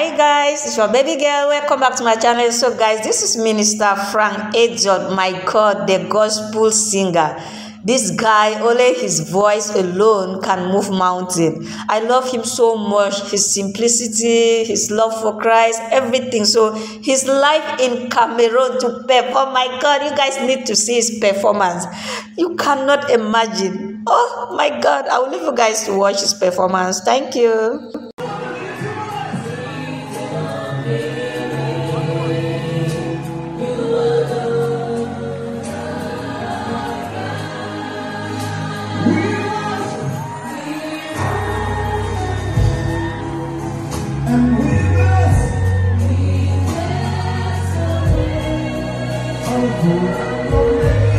Hi guys, it's your baby girl. Welcome back to my channel. So guys, this is Minister Frank Edjord. My God, the gospel singer. This guy, only his voice alone can move mountain. I love him so much. His simplicity, his love for Christ, everything. So his life in Cameroon to perform. My God, you guys need to see his performance. You cannot imagine. Oh my God, I will leave you guys to watch his performance. Thank you. And we bless, oh,